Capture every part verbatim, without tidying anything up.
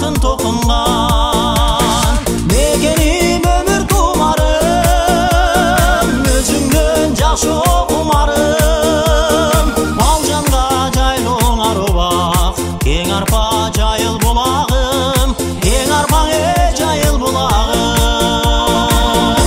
алтын тоқынған. Мекенім өмір тұмарым, өзіңнен жашы құмарым. Балжанға жайлың ару бақ, кең арпа жайыл бұлағым, кең арпаңе жайыл бұлағым.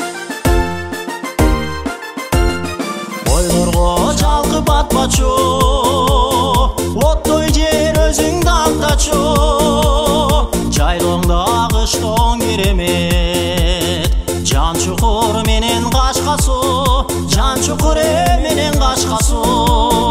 Ойлорго жалқы батпачу, оттой жер өзіңді ақтачу. Жайлыңда қыштың керемет, жан чуқыр менен қашқасу, жан чуқыр менен қашқасу.